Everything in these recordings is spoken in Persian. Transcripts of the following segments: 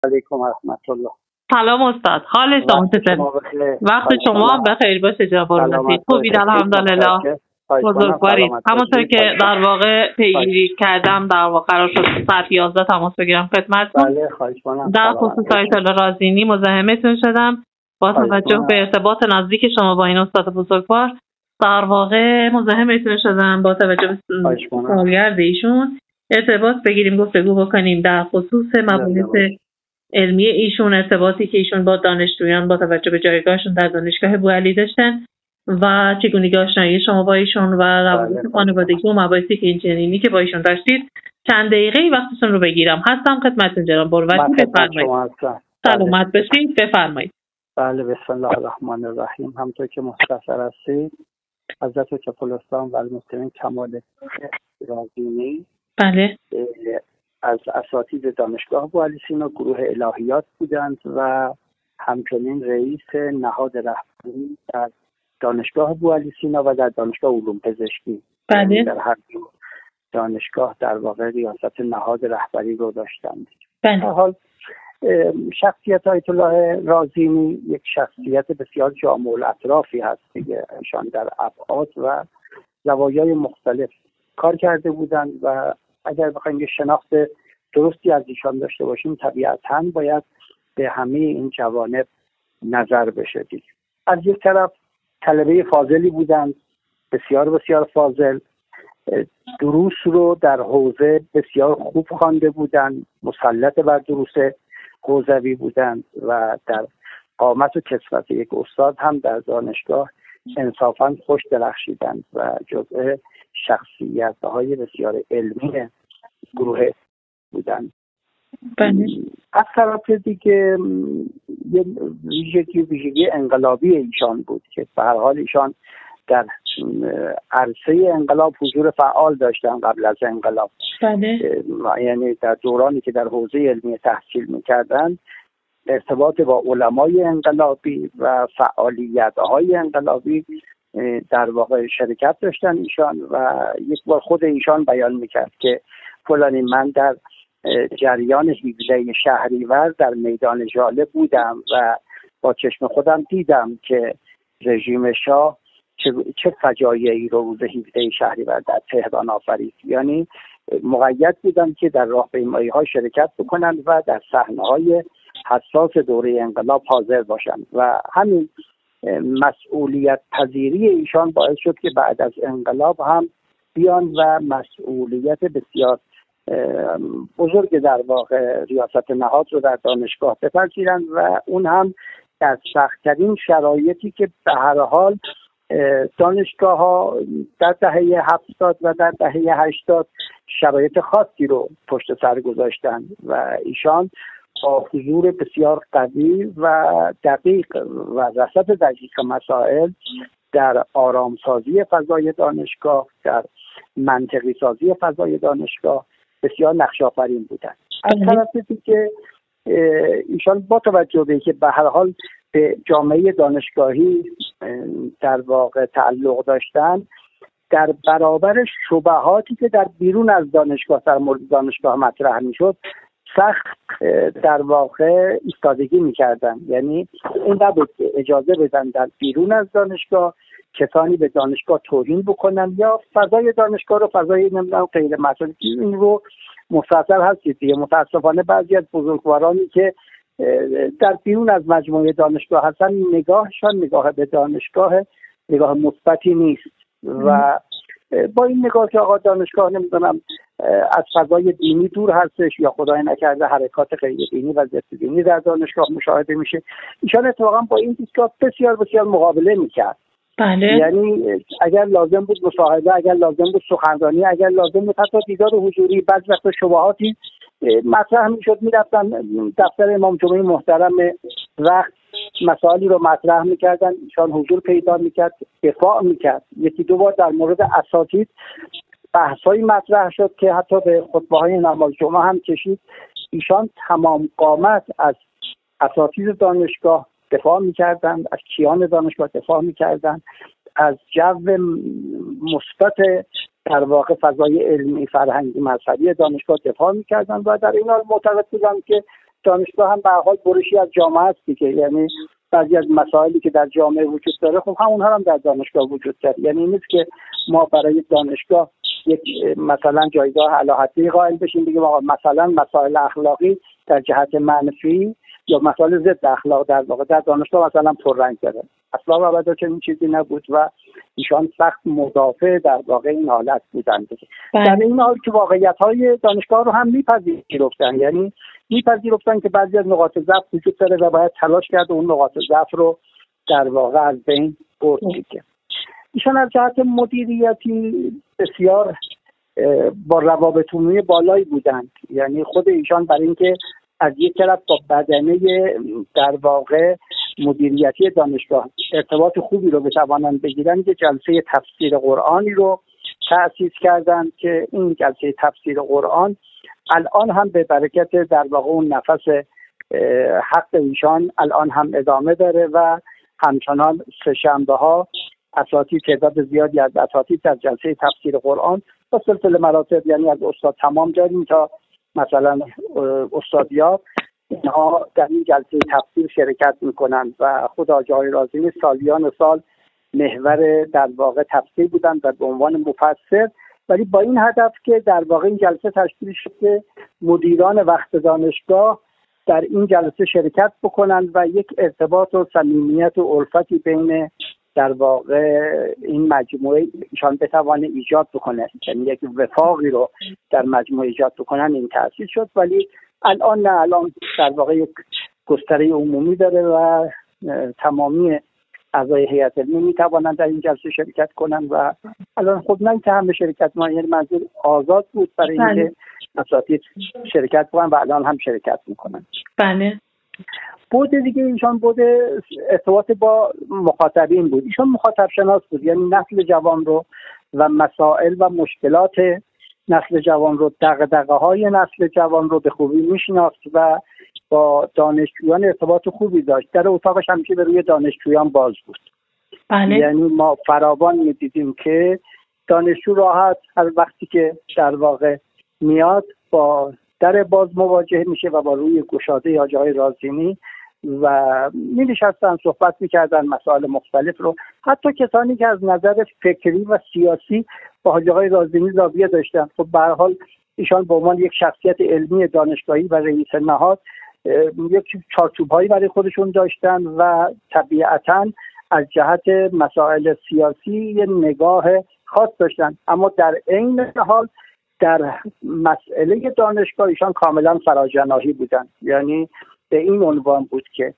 علیکم و رحمت الله. سلام استاد، حال شما چطوره؟ وقت شما بخیر باشه جناب الرحمتی. خوبید الحمدلله. بزرگوارید. همونطور که در واقع پیگیری کردم در واقع قرار شد ساعت 11 تماس بگیرم خدمتتون. بله خواهش کنم. در خصوص آیت الله رازینی مزاحمتون شدم. با توجه به ارتباط نزدیک شما با این استاد بزرگوار در واقع مزاحمتون شدم با توجه به سالگرد ایشون ارتباط بگیریم، گفتگو بکنیم در خصوص مباحث علمی ایشون، ارتباطی که ایشون با دانشجویان با توجه به جایگاهشون در دانشگاه بوعلی داشتن و چگونگی آشنایی شما با ایشون و روابط خانوادگی و مباحثی که اینچنینی که با ایشون داشتید. چند دقیقه وقتتون رو بگیرم. هستم خدمتتون جناب بروتی. بفرمایید. سلامت باشید. بفرمایید. بله بسم الله الرحمن الرحیم. همونطور که مختصر هستید حضرت چپولستان و المسلمین کمال رازینی بله از اساتید دانشگاه بوعلی سینا گروه الهیات بودند و همچنین رئیس نهاد رهبری در دانشگاه بوعلی سینا و در دانشگاه علوم پزشکی. بله. در هر دو دانشگاه در واقع ریاست نهاد رهبری رو داشتند. بله. در حال شخصیت آیت الله رازینی یک شخصیت بسیار جامع الاطرافی هست دیگه. ایشان در ابعاد و زوایای مختلف کار کرده بودند و اگر بخوایم یه شناخت درستی از ایشان داشته باشیم طبیعتاً باید به همه این جوانب نظر بشه دید. از یک طرف طلبه فاضلی بودند، بسیار بسیار فاضل، دروس رو در حوزه بسیار خوب خوانده بودند، مسلط بر دروس حوزوی بودند و در قامت و کسوت یک استاد هم در دانشگاه انصافاً خوش درخشیدند و جزء شخصیت‌های بسیار علمی گروه بودند. بله. از طرف دیگه یه ویژگی انقلابی ایشان بود که به هر حال ایشان در عرصه انقلاب حضور فعال داشتن قبل از انقلاب. بله. یعنی در دورانی که در حوزه علمی تحصیل می‌کردند ارتباط با علمای انقلابی و فعالیت‌های انقلابی در واقع شرکت داشتن ایشان و یک بار خود ایشان بیان میکرد که فلانی من در جریان 17 شهریور در میدان ژاله بودم و با چشم خودم دیدم که رژیم شاه چه فجایعی رو روز 17 شهریور در تهران آفرید. یعنی مقید بودن که در راهپیمایی‌ها شرکت بکنند و در صحنه‌های حساس دوره انقلاب حاضر باشند و همین مسئولیت پذیری ایشان باعث شد که بعد از انقلاب هم بیان و مسئولیت بسیار بزرگ در واقع ریاست نهاد رو در دانشگاه بپذیرند و اون هم در سخت‌ترین شرایطی که به هر حال دانشگاه ها در دهه 70 و در دهه 80 شرایط خاصی رو پشت سر گذاشتند و ایشان با حضور بسیار قوی و دقیق و رصد دقیق مسائل در آرامسازی فضای دانشگاه، در منطقی سازی فضای دانشگاه بسیار نقش آفرین بودند. از طرف دیگه ایشان با توجه به که به هر حال به جامعه دانشگاهی در واقع تعلق داشتن، در برابر شبهاتی که در بیرون از دانشگاه در مورد دانشگاه مطرح میشد سخت در واقع ایستادگی میکردن. یعنی این نبود اجازه بدن در بیرون از دانشگاه کسانی به دانشگاه توهین بکنن یا فضای دانشگاه رو فضای نمیدونم غیر مسئولی. این رو مستحضر هستید دیگه. متاسفانه بعضی از بزرگوارانی که در بیرون از مجموعه دانشگاه هستن نگاهشان نگاه به دانشگاه نگاه مثبتی نیست و با این نگاه که آقا دانشگاه نمیدونم از فضای دینی دور هستش یا خدای نکرده حرکات غیر دینی و ضد دینی در دانشگاه مشاهده میشه، ایشان اتفاقا با این دیدگاه بسیار بسیار مقابله میکرد. بله. یعنی اگر لازم بود مصاحبه، اگر لازم بود سخنرانی، اگر لازم بود حتی دیدار حضوری، بعض وقت شبهاتی مطرح میشد میرفتن دفتر امام جمعه محترم وقت مسائلی رو مطرح میکردن، ایشان حضور پیدا میکرد، دفاع میکرد. یکی دو بار در مورد اساتید بحث‌های مطرح شد که حتی به خطبه‌های نماز جمعه هم کشید. ایشان تمام قامت از اساتید دانشگاه دفاع میکردند، از کیان دانشگاه دفاع میکردند، از جو مثبت در واقع فضای علمی فرهنگی مذهبی دانشگاه دفاع میکردند و در این حال معتقد بودند که دانشگاه هم به هر حال برشی از جامعه است دیگه، یعنی بعضی از مسائلی که در جامعه وجود داره خب همونها هم در دانشگاه وجود داره. یعنی این نیست که ما برای دانشگاه یک مثلا جایگاه اعلیحضرتی قائل بشیم بگیم آقا مثلا مسائل اخلاقی در جهت منفی یا مسائل ضد اخلاق در واقع در دانشگاه مثلا پررنگ داره. اصلا و ابدا چنین چیزی نبود و ایشان سخت مدافع در واقع این حالت بودند. در این حال که واقعیت‌های دانشگاه رو هم میپذیرفتن، یعنی میپذیرفتن که بعضی از نقاط ضعف وجود داره و باید تلاش کرد اون نقاط ضعف رو در واقع از بین برد دیگه. ایشان از جهت مدیریتی بسیار با روابط عمومی بالایی بودند، یعنی خود ایشان برای اینکه از یک طرف با بدنه در واقع مدیریتی دانشگاه ارتباط خوبی رو بتوانند بگیرن، یک جلسه تفسیر قرآنی رو تأسیس کردند که این جلسه تفسیر قرآن الان هم به برکت در واقع اون نفس حق ایشان الان هم ادامه داره و همچنان سه‌شنبه ها اساتید تعداد زیادی از اساتید در جلسه تفسیر قرآن با سلسله مراتب، یعنی از استاد تمام داریم تا مثلا استادیاب، اینها در این جلسه تفسیر شرکت میکنند و خود آقای جای رازمی سالیان سال محور در واقع تفسیر بودند و به عنوان مفسر، ولی با این هدف که در واقع این جلسه تشکیل شد که مدیران وقت دانشگاه در این جلسه شرکت بکنند و یک ارتباط و صمیمیت و الفتی بین در واقع این مجموعه ایشان بتوانه ایجاد بکنه، یعنی یک وفاقی رو در مجموعه ایجاد بکنن. این تأسیس شد، ولی الان در واقع یک گستره عمومی داره و تمامی اعضای هیئت علمی میتوانند در این جلسه شرکت کنند و الان خب نه که همه شرکت ما، یعنی منظور آزاد بود برای اینکه اساتید شرکت کنن و الان هم شرکت میکنن. بله. بود دیگه ایشان بود ارتباط با مخاطبین بود. ایشان مخاطب شناس بود، یعنی نسل جوان رو و مسائل و مشکلات نسل جوان رو، دغدغه‌های نسل جوان رو به خوبی میشناخت و با دانشجویان ارتباط خوبی داشت. در اتاقش همیشه به روی دانشجویان باز بود. بله. یعنی ما فراوان می‌دیدیم که دانشجو راحت هر وقتی که در واقع میاد با در باز مواجه میشه و با روی گشاده حاج آقای رازمی و می‌نشستن صحبت می‌کردن مسائل مختلف رو. حتی کسانی که از نظر فکری و سیاسی با حاج آقای رازمی زاویه داشتن، خب به هر حال ایشان به عنوان یک شخصیت علمی دانشگاهی و رئیس نهاد یک چارچوب‌هایی برای خودشون داشتن و طبیعتاً از جهت مسائل سیاسی یه نگاه خاص داشتن، اما در عین حال در مسئله دانشگاه ایشان کاملا فراجناحی بودن. یعنی به این عنوان بود که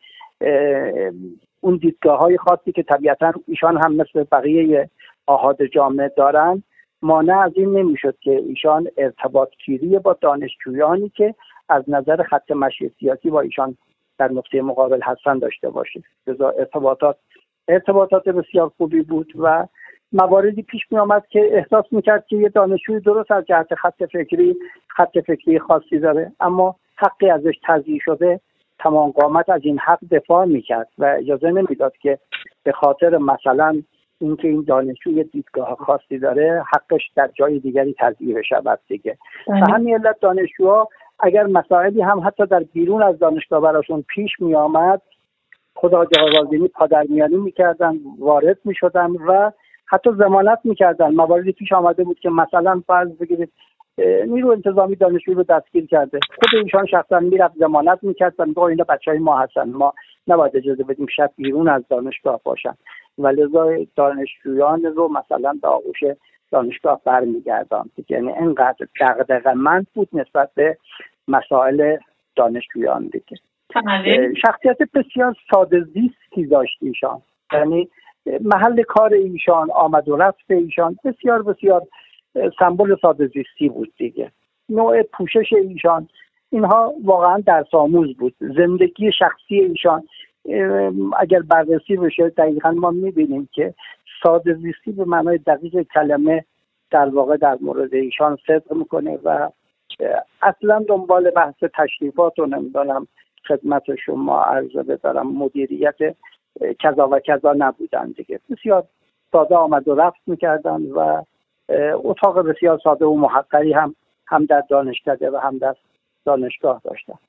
اون دیدگاه‌های خاصی که طبیعتاً ایشان هم مثل بقیه آحاد جامعه دارن مانع از این نمیشد که ایشان ارتباط گیری با دانشجویانی که از نظر خط مشی سیاسی با ایشان در نقطه مقابل هستن داشته باشه. لذا ارتباطات بسیار خوبی بود و مواردی پیش می آمد که احساس میکرد که یه دانشجوی درست از جهت خط فکری خاصی داره، اما حقی ازش تضییع شده تمام قامت از این حق دفاع میکرد و اجازه نمیداد که به خاطر مثلا اینکه این دانشجوی دیدگاه خاصی داره حقش در جای دیگری تضییع بشه دیگه. به همین علت دانشجوها اگر مسائلی هم حتی در بیرون از دانشگاه براشون پیش می آمد، خود حاج آقای رازمی پادرمیانی میکردن، وارد میشدن و حتی ضمانت میکردن. مواردی پیش آمده بود که مثلا فرض بگیرید نیرو انتظامی دانشجوی رو دستگیر کرده، خود ایشان شخصا میرفت ضمانت میکرد و میگه اینا بچهای ما هستن، ما نباید اجازه بدیم شب بیرون از دانشگاه باشن، ولذا دانشجویان رو مثلا به آغوش دانشگاه برمیگرداند. یعنی اینقدر دغدغه‌مند بود نسبت به مسائل دانشجویان دیگه. شخصیت بسیار ساده زیستی داشت ایشان، یعنی محل کار ایشان، آمد و رفت ایشان بسیار بسیار سمبل ساده زیستی بود دیگه. نوع پوشش ایشان اینها واقعا درس آموز بود. زندگی شخصی ایشان اگر بررسی بشه دقیقا ما میبینیم که ساده زیستی به معنای دقیق کلمه در واقع در مورد ایشان صدق میکنه و اصلا دنبال بحث تشریفات و نمیدونم خدمت شما عرض بدارم مدیریت کذا و کذا نبودن دیگه. بسیار ساده آمد و رفت میکردن و اتاق بسیار ساده و محقری هم در دانشکده و هم در دانشگاه داشتن.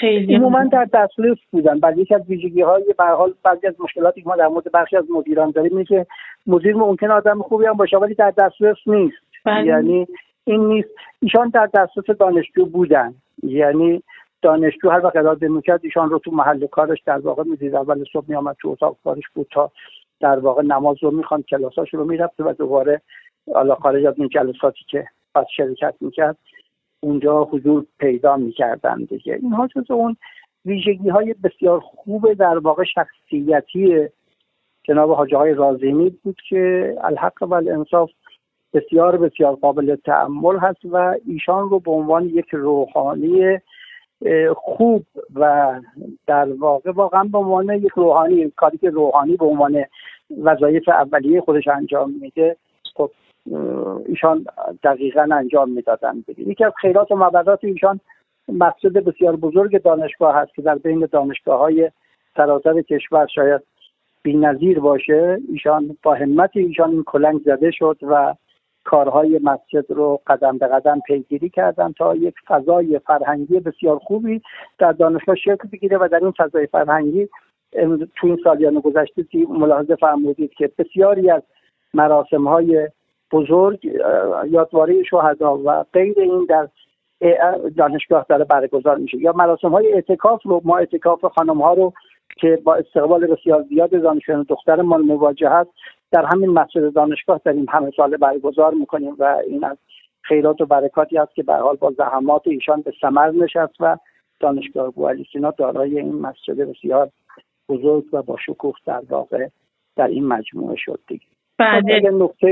عموما در دسترس بودن. بعد یکی از ویژگی‌های به هر حال بعضی از مشکلاتی که ما در مورد بخشی از مدیران داریم اینه که مدیر ممکن آدم خوبی هم باشه ولی در دسترس نیست. یعنی این نیست. ایشان در دسترس دانشجو بودن، یعنی دانشجو هر وقت اراده می‌کرد ایشان رو تو محل کارش در واقع می‌دید. اول صبح می‌آمد تو اتاق کارش بود تا در واقع نماز رو می‌خواند، کلاساش رو می‌رفت و دوباره حالا خارج از این جلساتی که بعد شرکت می‌کرد اونجا حضور پیدا می‌کردن دیگه. اینها جزو اون ویژگی‌های بسیار خوب در واقع شخصیتی جناب حاجی آقای رازینی بود که الحق و الانصاف بسیار بسیار قابل تأمل هست و ایشان رو به عنوان یک روحانی خوب و در واقع واقعا به عنوان یک روحانی، کاری که روحانی به عنوان وظایف اولیه خودش انجام میده، خب ایشان دقیقاً انجام میدادن. یکی از خیرات و مبرات ایشان مسجد بسیار بزرگ دانشگاه هست که در بین دانشگاه‌های سراسر کشور شاید بی‌نظیر باشه. ایشان با همت ایشان این کلنگ زده شد و کارهای مسجد رو قدم به قدم پیگیری کردن تا یک فضای فرهنگی بسیار خوبی در دانشگاه شکل بگیره و در این فضای فرهنگی تو این سالیان گذشته ملاحظه فرمودید که بسیاری از مراسم‌های بزرگ، یادواره شهدا و غیر این در دانشگاه داره برگزار میشه. یا مراسم‌های اعتکاف رو، ما اعتکاف خانم‌ها رو که با استقبال بسیار زیاد دانشجویان دخترمان مواجه هست در همین مسجد دانشگاه در این همه سال برگزار میکنیم و این از خیرات و برکاتی است که به هر حال با زحمات ایشان به ثمر نشست و دانشگاه بوعلی سینا دارای این مسجد بسیار بزرگ و با شکوه در واقع در این مجموعه شد دیگه. اگر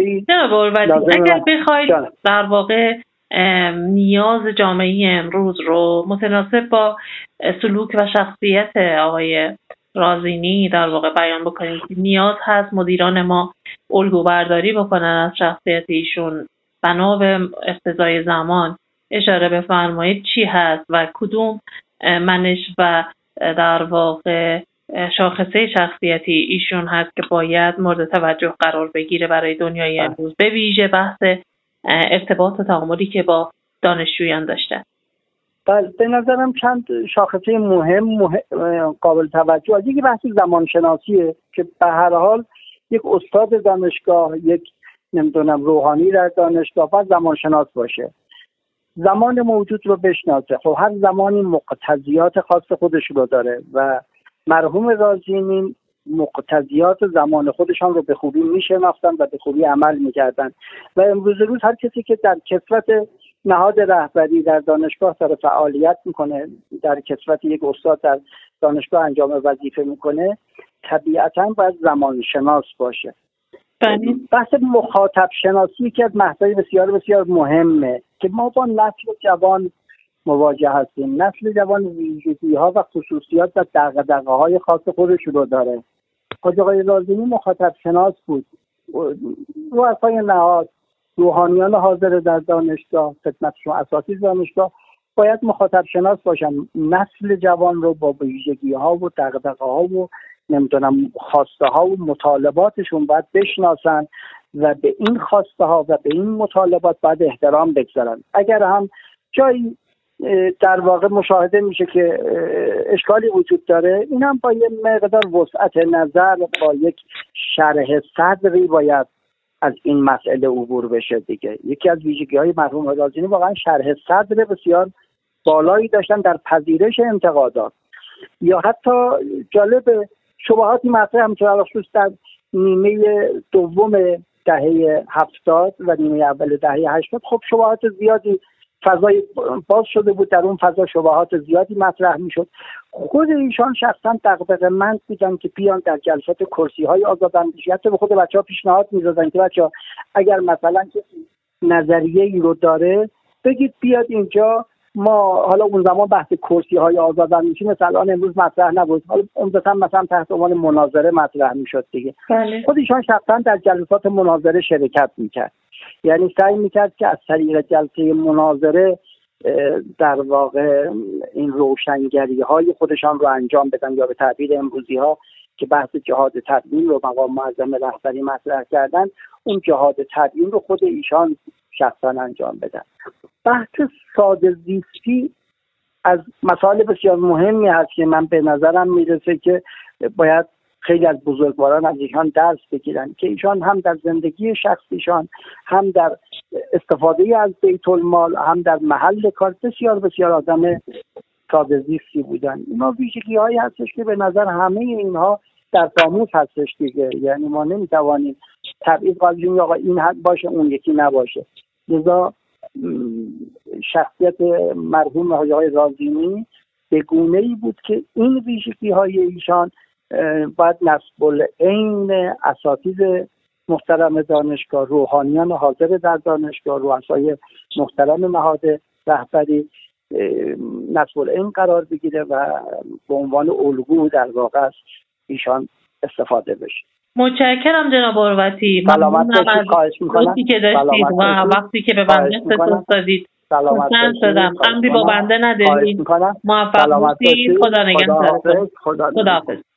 بخواید در واقع نیاز جامعه امروز رو متناسب با سلوک و شخصیت آقای رازینی در واقع بیان بکنید، نیاز هست مدیران ما الگو برداری بکنن از شخصیت ایشون، بنا به اقتضای زمان اشاره بفرمایید چی هست و کدوم منش و در واقع شاخصه شخصیتی ایشون هست که باید مورد توجه قرار بگیره برای دنیای امروز، به ویژه بحث ارتباط و تعاملی که با دانشجویان داشته. بله، به نظرم چند شاخصه مهم قابل توجه. یکی بحث زمانشناسیه که به هر حال یک استاد دانشگاه، یک نمیدونم روحانی در دانشگاه باید زمانشناس باشه، زمان موجود رو بشناسه. خب هر زمانی مقتضیات خاص خودش رو داره و مرحوم رازینی مقتضیات زمان خودشان رو به خوبی میشناختن و به خوبی عمل میکردن و امروز روز هر کسی که در کسوت نهاد رهبری در دانشگاه داره فعالیت میکنه، در کسوت یک استاد در دانشگاه انجام وظیفه میکنه، طبیعتاً باید زمانشناس باشه. بحث مخاطب شناسی که از بحث‌های بسیار بسیار مهمه که ما با نسل جوان مواجه هستیم. نسل جوان ویژگی‌ها و خصوصیات و دغدغه‌های خاص خودش رو داره. حاجی آقای رازینی مخاطب شناس بود. رؤسای نهاد، روحانیان حاضر در دانشگاه، خدمتشون اساتید دانشگاه باید مخاطب شناس باشن. نسل جوان رو با ویژگی‌ها و دغدغه‌ها و نمیدونم خواسته ها و مطالباتشون باید بشناسن و به این خواسته ها و به این مطالبات باید احترام بگذارن. اگر هم جایی در واقع مشاهده میشه که اشکالی وجود داره، این هم با یه مقدار وسعت نظر، با یک شرح صدری باید از این مسئله عبور بشه دیگه. یکی از ویژگی‌های مرحوم رازینی واقعا شرح صدر بسیار بالایی داشتن در پذیرش انتقادات. یا حتی جالب شبهاتی مطرح می‌شد خصوص در نیمه دوم دهه 70 و نیمه اول دهه 80. خب شبهات زیادی فضای باز شده بود، در اون فضا شبهات زیادی مطرح میشد. خود ایشان شخصا دغدغه‌مند بودن که بیان در جلسات کرسی‌های آزاداندیشی، حتی به خود بچه‌ها پیشنهاد می‌دادن که بچه‌ها اگر مثلا کسی نظریه‌ای رو داره بگید بیاد اینجا. ما حالا اون زمان بحث کرسی‌های آزاداندیشی مثل الان امروز مطرح نبود، حالا عمدتاً مثلا تحت عنوان مناظره مطرح میشد دیگه. خود ایشان شخصا در جلسات مناظره شرکت میکرد، یعنی سعی میکرد که از طریق جلسه مناظره در واقع این روشنگری‌های خودشان رو انجام بدن، یا به تعبیر امروزی‌ها که بحث جهاد تدوین رو مقام معظم رهبری مطرح کردن، اون جهاد تدوین رو خود ایشان شخصا انجام بدن. بحث ساده زیستی از مسائل بسیار مهمی هست که من به نظرم میرسه که باید خیلی از بزرگواران از ایشان درس بگیرن که ایشان هم در زندگی شخصیشان، هم در استفاده از بیت المال، هم در محل کار بسیار بسیار آدم ساده زیستی بودن. اینا ویژگی هایی هستش که به نظر همه اینها در قاموس هستش دیگه. یعنی ما نمیتوانیم تبعیض قائل آقا این حد باشه اون یکی نباشه. لذا شخصیت مرحوم حاجی آقای رازیمی به گونه‌ای بود که این ویژگی های ایشان باید نصب العین اساتید محترم دانشگاه، روحانیان حاضر در دانشگاه، رؤسای محترم نهاد رهبری نصب العین قرار بگیره و به عنوان الگو در واقع از ایشان استفاده بشه. متشکرم جناب اروتی. سلامت باشید. خواهش می‌کنم. وقتی که داشتید و وقتی که به بنده اختصاص دادید خوشحال شدم. امری با بنده ندارید. موفق باشید. خدا نگهدارتون. خدا حافظ.